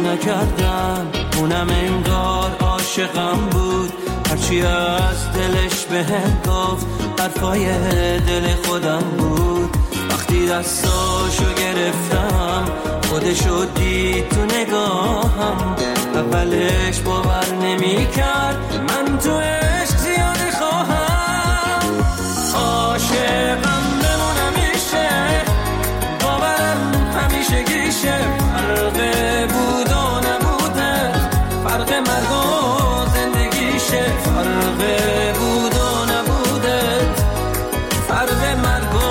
نکردم، اونم انگار عاشقم بود. هرچی از دلش بهم گفت حرفای دل خودم بود. وقتی دستاشو گرفتم خودشو دید تو نگاهم. اولش باور نمی کرد من تو عشق زیاده خواهم. عاشقم بمونم میشه، باورم همیشه گیشه. فرق بود و نبوده، فرق مرگ و زندگیشه. فرق بود و نبوده، فرق مرگ و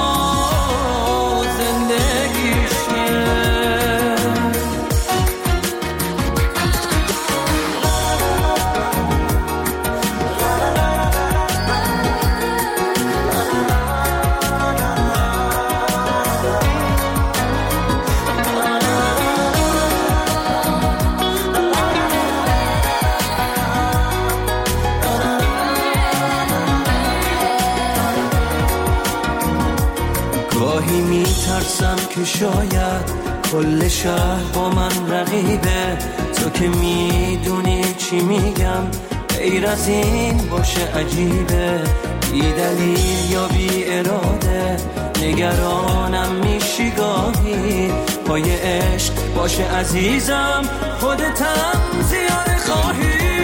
میترسم که شاید کل شهر با من رقیبه. تو که میدونی چی میگم، غیر از این باشه عجیبه. بی دلیل یا بی اراده نگرانم میشی گاهی. پای عشق باشه عزیزم، خودتم زیاده خواهی.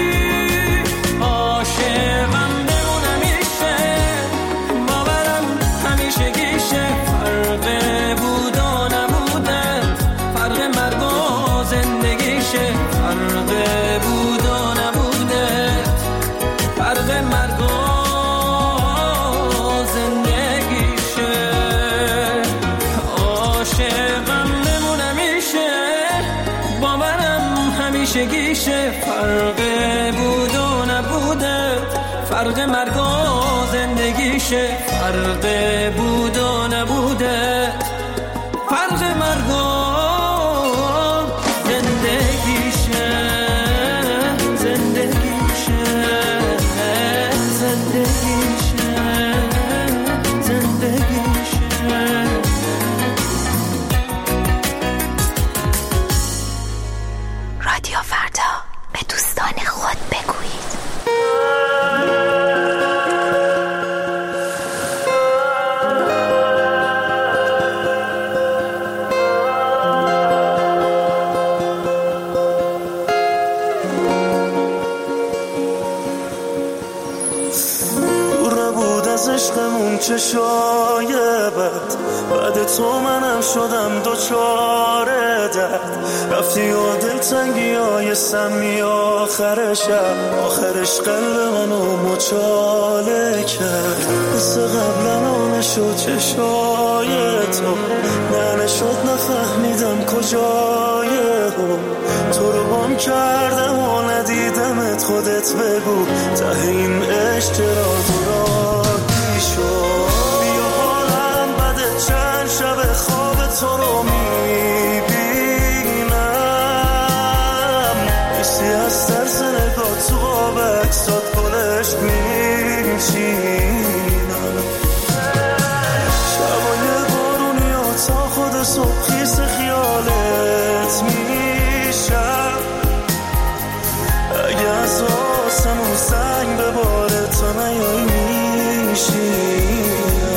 عاشقم بمونم میشه، باورم همیشه گیشه. فرق بود و نبوده، فرق مرگ و زندگیشه. فرق بود و نبوده، فرق مرگ و زندگیشه. عاشقم بمونم میشه، باورم همیشه گیشه. فرق بود و نبوده، فرق مرگ و زندگیشه. فرق بود و نبوده، فرق مرگ و زندگیشه. زندگیشه، زندگیشه، زندگیشه. رادیو فردا، به دوستان خود بگویید. عشقمون چشای بد، بعد تو منم شدم دوچار درد. رفتی و دلتنگی های سمی آخر شب، آخرش قلب منو مچاله کرد. مثل قبلا نشد چشای تو، نه نشد نفهمیدم کجای هم. تو رو بام کردم و ندیدمت، خودت بگو ته این عشق چرا دورانی شد. بیا حالم بده، چند شب خواب تو رو میبینم. ایسی از ترس نگاه تو قاب اکسات گلش میچینم. شبای بارونی ها تا خود صبح خیس خیالت میشم. اگه از آسمون سنگ بباره تا نیایی میشینم.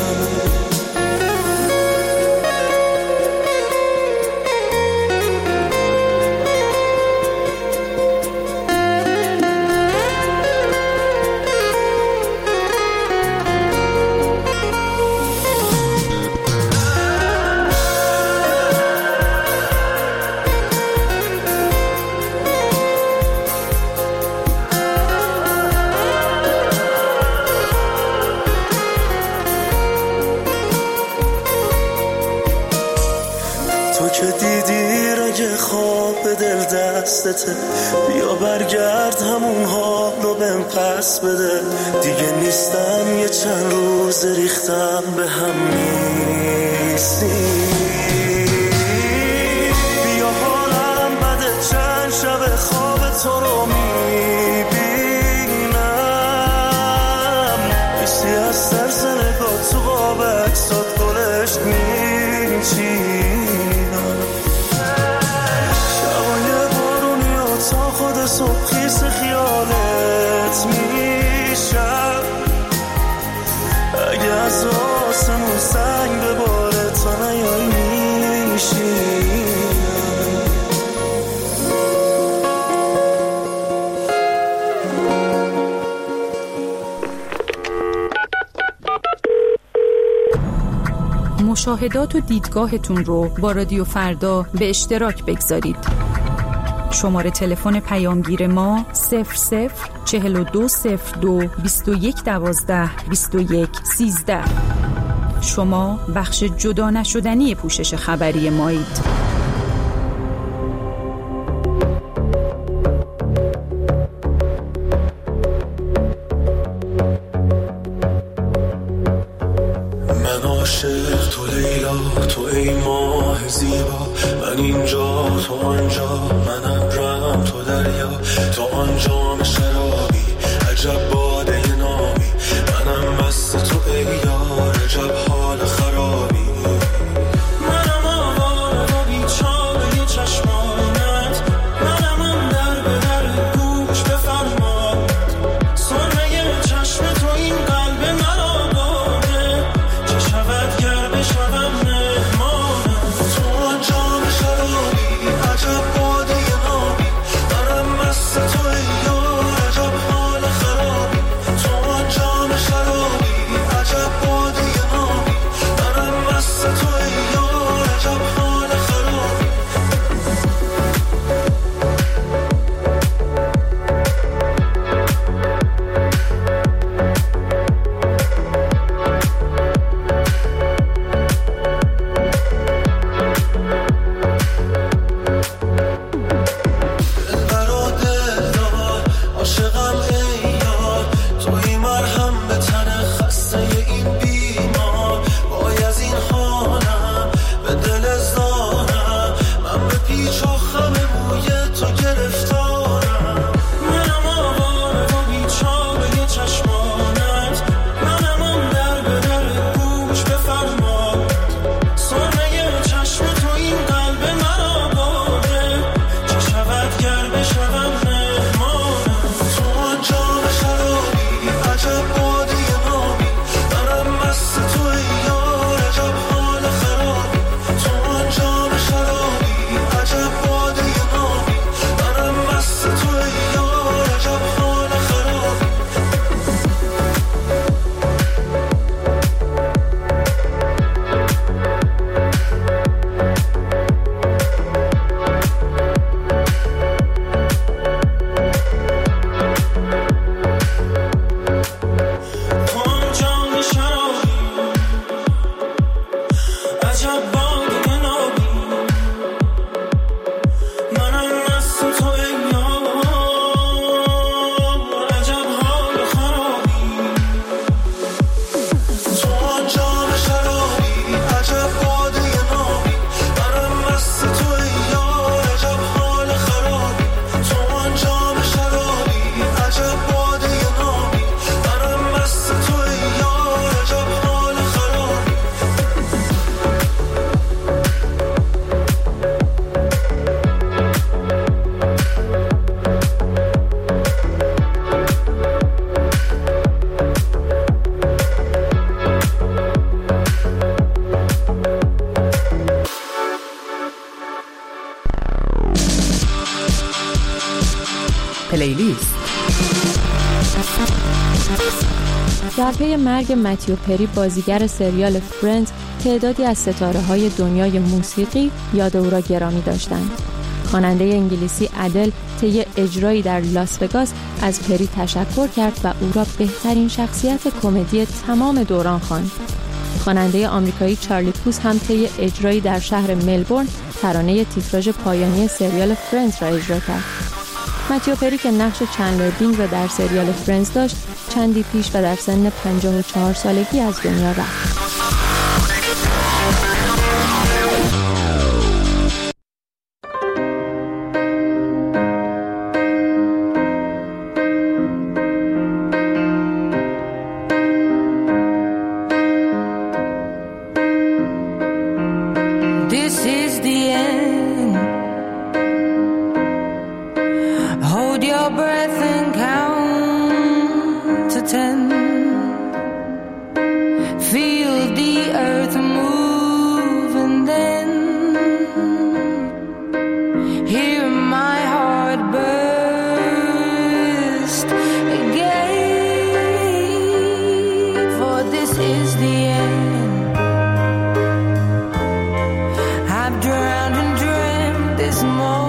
بیا برگرد همون حالو بهم پس بده. دیگه نیستم یه چند روز ریختم به هم نیستی. بیا حالم بده، چند شب خواب تو رو میبینم. ایسی از ترس نگاه تو قاب اکسات گلش میچینم. شبای صبح س خیالت میشم. اگه از آسمون سنگ بباره تا نیای میشی. مشاهدات و دیدگاهتون رو با رادیو فردا به اشتراک بگذارید. شماره تلفن پیامگیر ما 00420221122113. شما بخش جدا نشدنی پوشش خبری مایید. عاشق تو لیلا، تو ای ماه زیبا، من اینجا تو آنجا، من ابرم تو دریا، تو آنجام شرابی، عجب باده نامی، منم مست تو ای یار، عجب حال خرابی. منم آواره و بیچاره چشمانت، منم اون در به در گوش بفرماد، سرمه چشم تو این قلب مرا باده، چه شود گر بشوم مهمانم. تو آنجام شرابی، عجب باده نامی، منم مست تو ای یار، عجب حال خرابی. تو آنجام شرابی، عجب باده نامی، منم مست تو ای یار، عجب حال خرابی. پلیلیست. در پی مرگ متیو پری بازیگر سریال فرندز، تعدادی از ستاره‌های دنیای موسیقی یاد او را گرامی داشتند. خواننده انگلیسی ادل طی اجرایی در لاس وگاس از پری تشکر کرد و او را بهترین شخصیت کمدی تمام دوران خواند. خواننده آمریکایی چارلی پوس هم طی اجرایی در شهر ملبورن ترانه تیتراژ پایانی سریال فرندز را اجرا کرد. متیو پری که نقش چندلر بینگ را در سریال فرندز داشت، چندی پیش و در سن 54 سالگی از دنیا رفت. This is the end. Hold your breath and count to 10. Feel the earth move and then hear my heart burst again. For this is the end. I've drowned and dreamt this moment.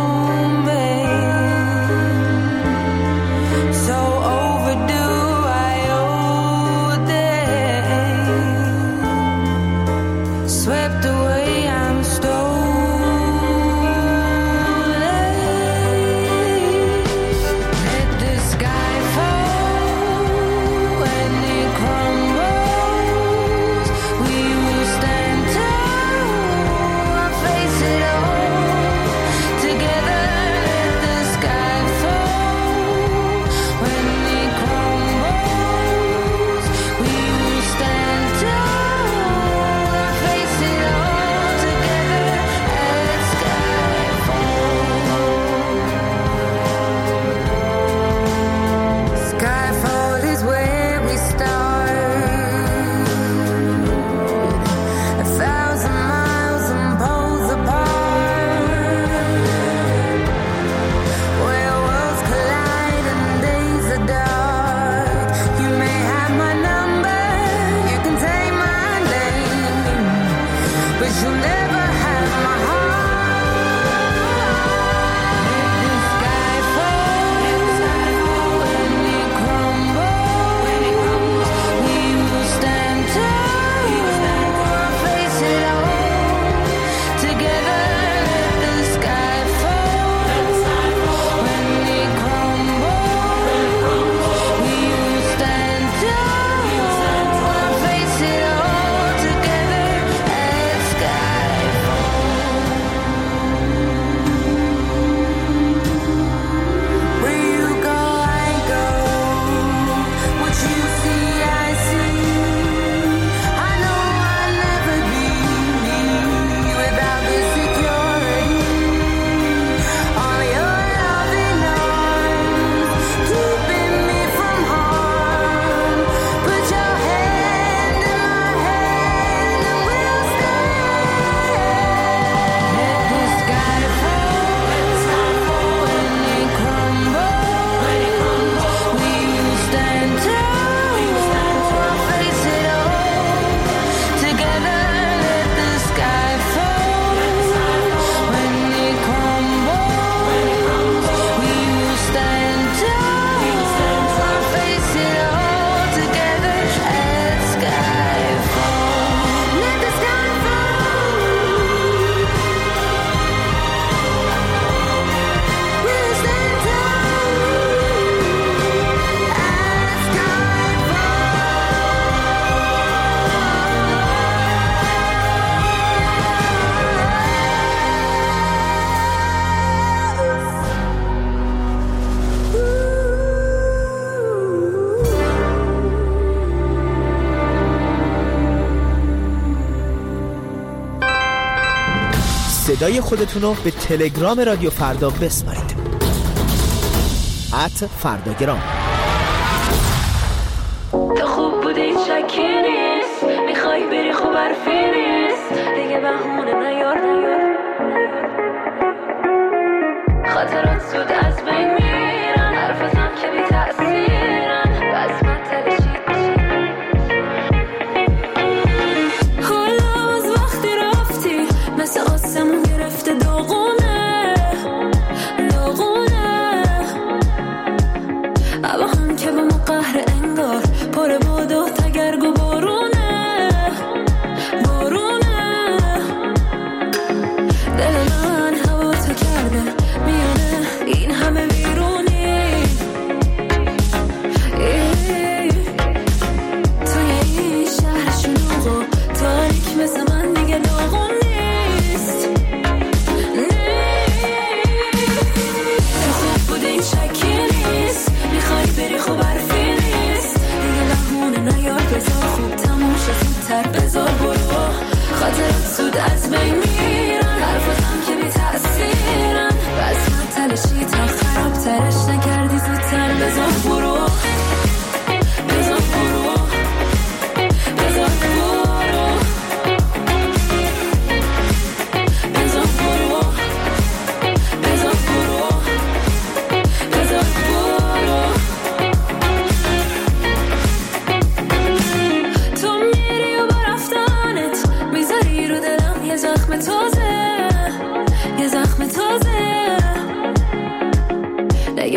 صدای خودتون رو به تلگرام رادیو فردا بسپارید. @فرداگرام. تو خوب بودی این شکی نیست، میخوای بری خوب حرفی نیست، دیگه بهونه نیار خاطرات زود از بین میرن، حرفتم که بی تأثیرن، بس من تلشید حالا از وقتی رفتی مثل آسمون گرفته داغونه اما هم که به ما قهر انگار پر باد و تگرگ و بارونه دل من هوا تو کرده میونه این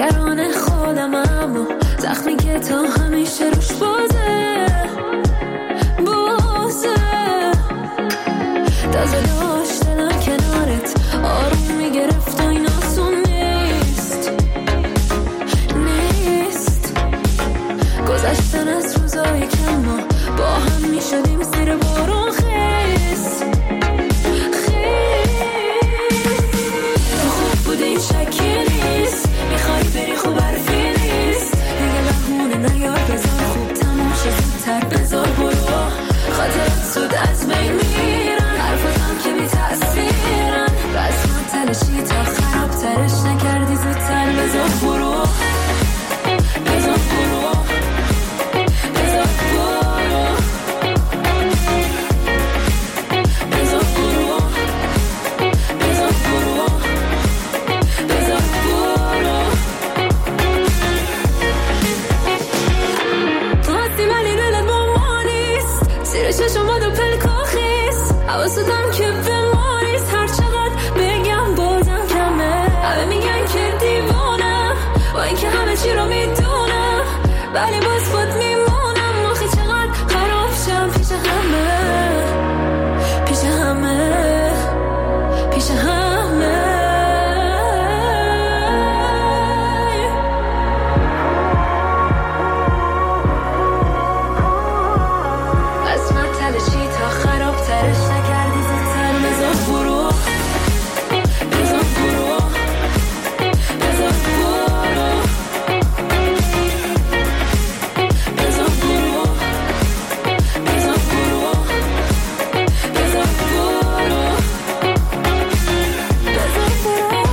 نگران خودم، اما زخمی که تا همیشه روش بازه تازه داشت دلم کنارت آروم میگرفت و این آسون نیست گذشتن از روزای کم ما با هم میشدیم زیر بارون خیس تو خوب بودی این شکی نیست میخوای بری خوب حرفی نیست دیگه بهونه نیار بذار خوب تموم شد زودتر بذار برو خاطرت زود از بین میرن حرفاتم که بی تأثیرن بس من تلشی تا خرابترش نکردی زودتر بذار برو بذار برو بذار برو بذار برو بذار برو بذار برو تو هستی ولی دلت با ما نیست زیر چشم با دو پلکا خیست حواستم که به ما نیست هر چقدر بگم بازم کمه همه میگن که دیوانم با اینکه همه چی رو میدونم ولی باز خود میمونم آخه چقدر خراب شم پیش همه پیش همه پیش همه از من تلشی تا خرابترش نکردی زودتر بذار برو بذار برو بذار برو بذار برو بذار برو بذار برو بذار برو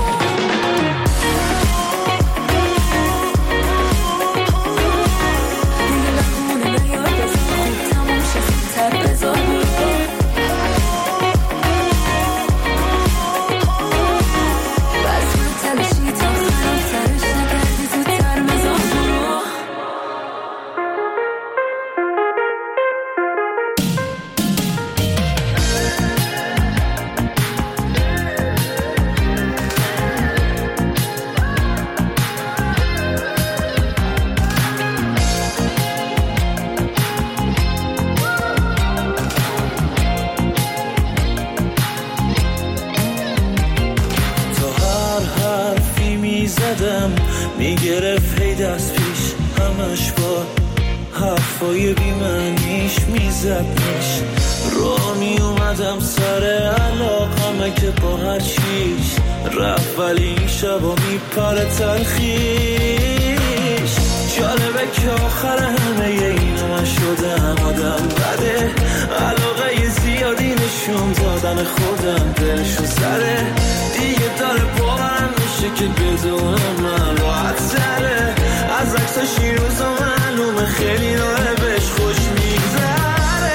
دیگه بهونه نیار بذار خوب تموم شد زودتر بذار برو بس من تلشی تا خرابترش نکردی زودتر بذار برو تا هر حرفی میزدم میگرفت هی دست پیش همش با حرفای بیمعنیش میزدنش را میومدم سر علاقمه که با هر چیش رفت ولی این شبا میپره تلخیش جالبه که آخر همه اینا من شدم آدم بده علاقه زیادی نشون دادن خودم دلشون سره دیگه داره باورم میشه که بدونم من راحت تره از عکساش این روزا معلومه خیلی داره بهش خوش میگذره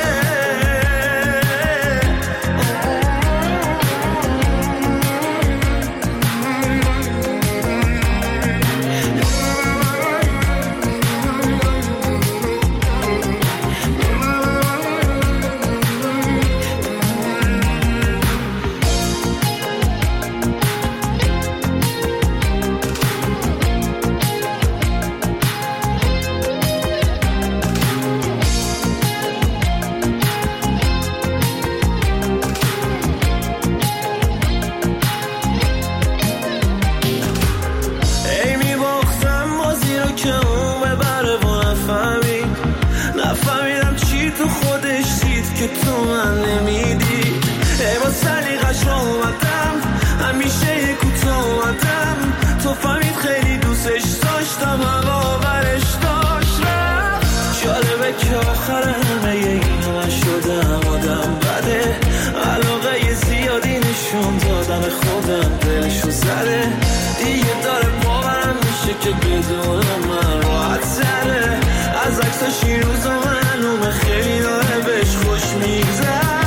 نفهمیدم چی تو خودش دید که تو من نمیدی ای با سلیقش را اومدم همیشه یه کوتا اومدم تو فهمید خیلی دوستش داشتم هوا برش داشت رفت جالبه که آخر همه اینا من شدم آدم بده علاقه زیادی نشون دادن خودم دلشون زده دیگه داره باورم میشه که بدونم من راحت تره از عکساش این روزا معلومه خیلی داره بهش خوش میگذره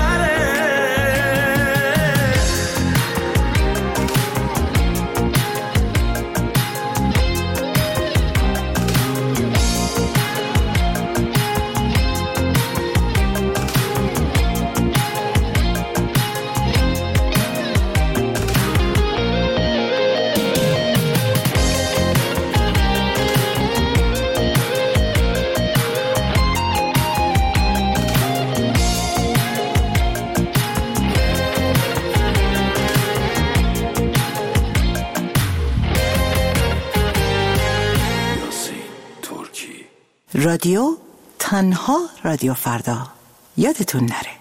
رادیو تنها رادیو فردا، یادتون نره.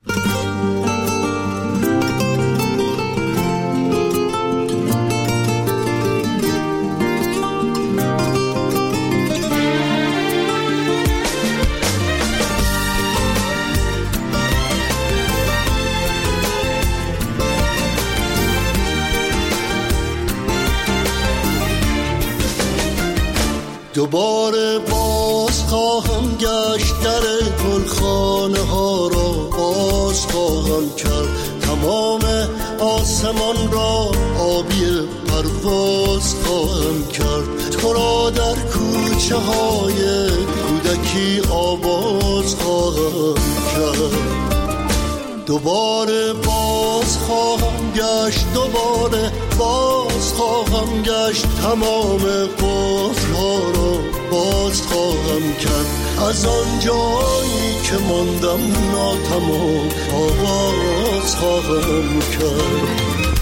دوباره باز خواهم گشت، در گلخانه ها را باز خواهم کرد، تمام آسمان را آبی پرواز خواهم کرد، تو را در کوچه های کودکی آواز خواهم کرد. دوباره باز خواهم گشت، دوباره باز خواهم گشت، تمام قفل‌ها را باز خواهم کرد، از آن جایی که ماندم ناتمام آغاز خواهم کرد.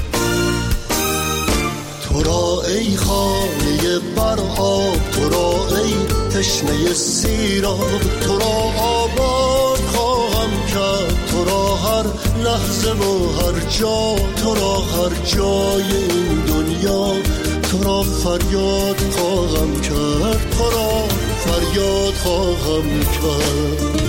تو را ای خانه بر آب، تو را ای تشنه سیراب، تو را آباد خواهم کرد، تو را هر لحظه و هر جا، تو را هر جای این دنیا، تو را فریاد خواهم کرد، تو را فریاد خواهم کرد.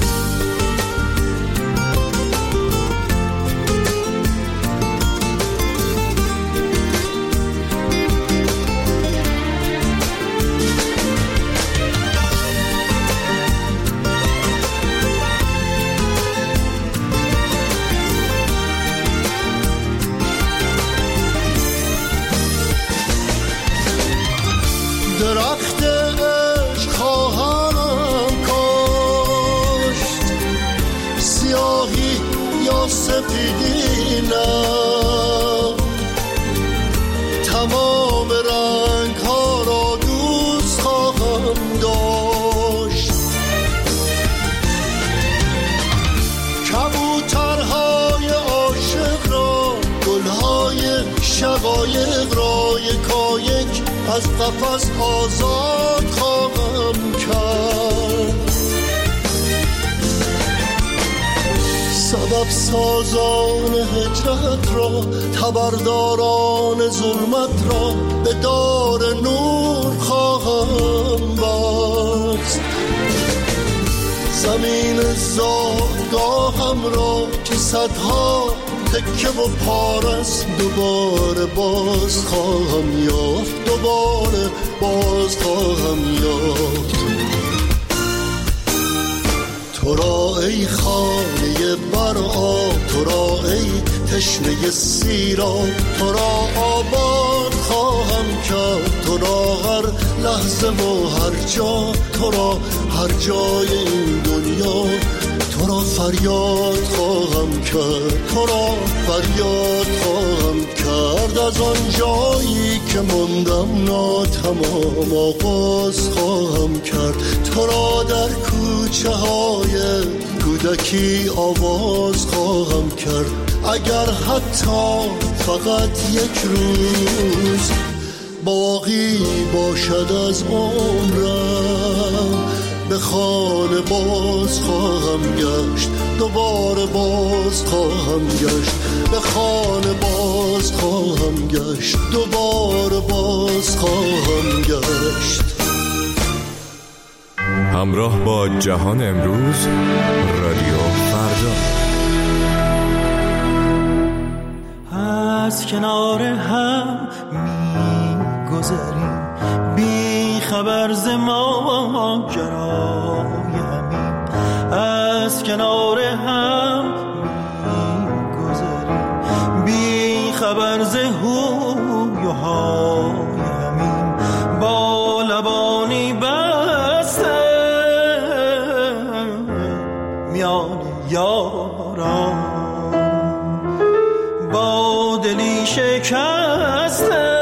درخت عشق خواهم کاشت، سیاهی یا سپیدی نه، تمام رنگ ها را دوست خواهم داشت، کبوترهای عاشق را، گلهای شقایق را یکایک از قفس آزاد خواهم کرد. سبب سازان هجرت را، تبرداران ظلمت را به دار نور خواهم بست. زمین زادگاهم را که صدها تکه و پارست، دوباره باز خواهم یافت، دوباره باز خواهم یافت. تو را ای خانه بر آب، تو را ای تشنه سیراب، تو را آباد خواهم کرد، تو را هر لحظه و هر جا، تو را هر جای این دنیا، تو را فریاد خواهم کرد، تو را فریاد خواهم کرد، از آن جایی که ماندم ناتمام آغاز خواهم کرد، تو را در کوچه های کودکی آواز خواهم کرد. اگر حتی فقط یک روز باقی باشد از عمرم، به خانه باز خواهم گشت، دوباره باز خواهم گشت، به خانه باز خواهم گشت، دوباره باز خواهم گشت. همراه با جهان امروز، رادیو فردا. از کنار هم می‌گذریم، بی خبر ز ماجرای همیم، از کنار هم می‌گذریم، بی خبر ز هوی و های همیم، با لبانی بسته میان یاران، با دلی شکسته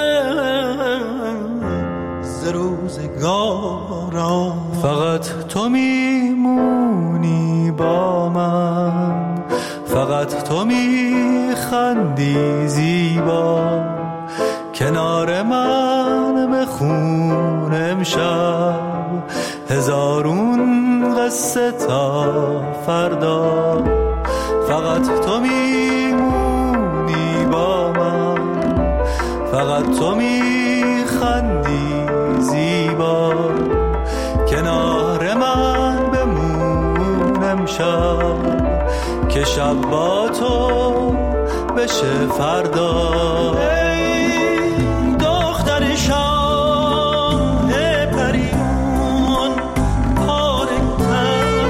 ز روزگاران. فقط تو میمونی با من، فقط تو میخندی زیبا، کنار من بخون امشب هزارون قصه تا فردا. فقط تو میمونی با من، فقط تو میخندی زیبا، کنار من بمون امشب که شب با تو بشه فردا. ای دختر شاه پریون پارکتر،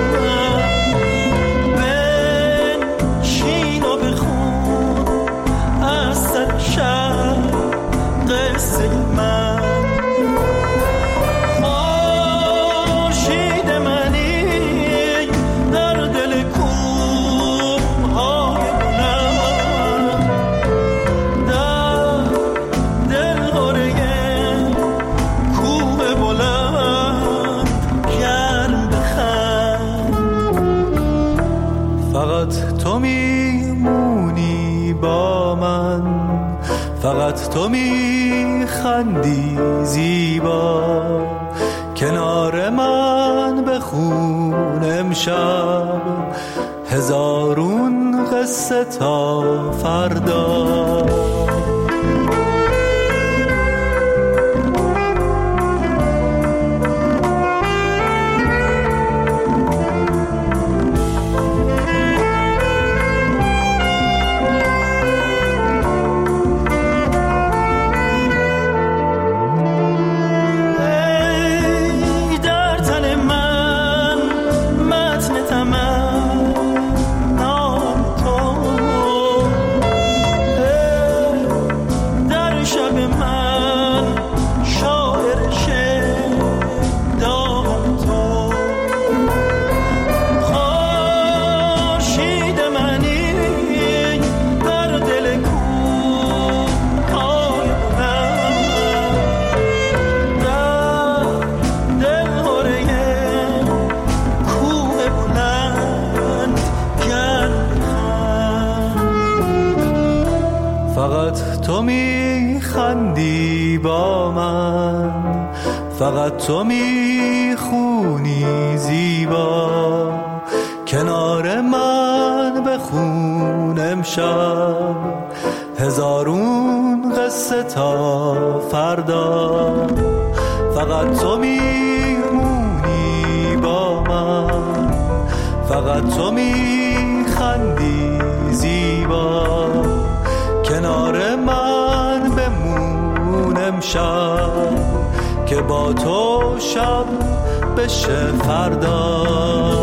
بنشین و بخون از سر شب قصه من. خورشید منی در دل کوه‌های بلند، در دلهره کوه بلند گرم بخند. فقط تو میمونی با من، فقط تو میخندی زیبا، کنار من بخون امشب هزارون قصه تا فردا. تو میخندی با من، فقط تو میخونی زیبا، کنار من بخون امشب هزارون قصه تا فردا. فقط تو میمونی با من، فقط تو میخندی زیبا، کنار من بمون امشب که با تو شب بشه فردا.